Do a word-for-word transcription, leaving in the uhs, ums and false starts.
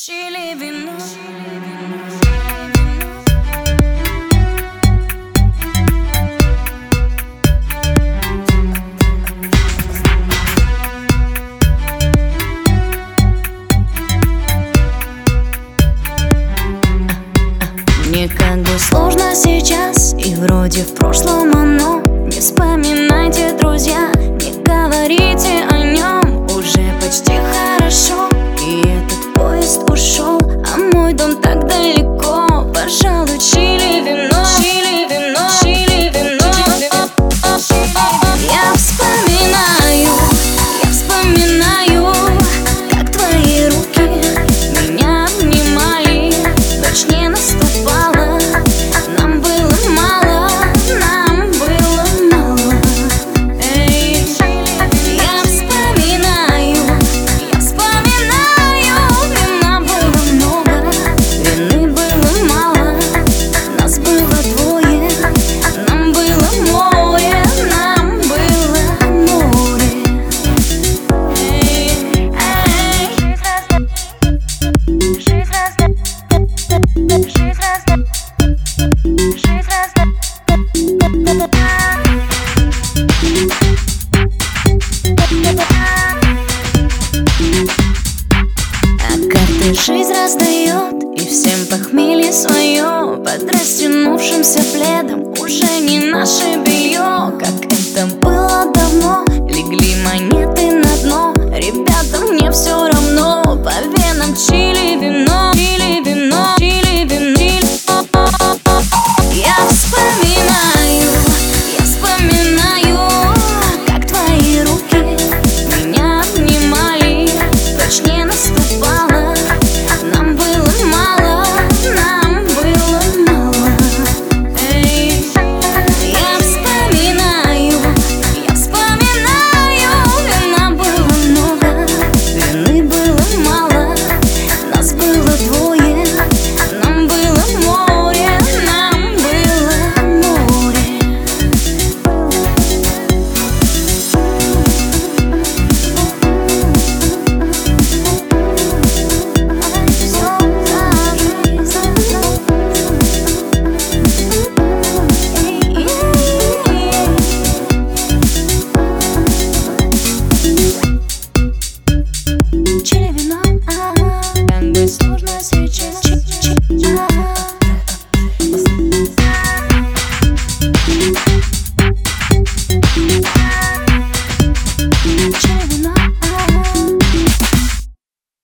Чили вино. Мне как бы сложно сейчас, и вроде в прошлом оно. Не вспоминайте, друзья, не говорите о нем. Уже почти хорошо, и этот поезд ушел, а мой дом так далеко. Пожалуй, чили вино, чили вино, чили вино. Я вспоминаю, я вспоминаю, как твои руки меня обнимали, ночь не наступала, нам было мало, нам было мало. Эй, я вспоминаю, я вспоминаю, вина было много, вины было мало, нас было двое, нам было море, нам было море. Эй, эй. Жизнь разная, жизнь разная, жизнь разная. А карты жизнь раздает, и всем похмелье свое. Под растянувшимся пледом уже не наше белье. Как это было давно, легли монеты на дно. Ребята, мне все равно, поверь.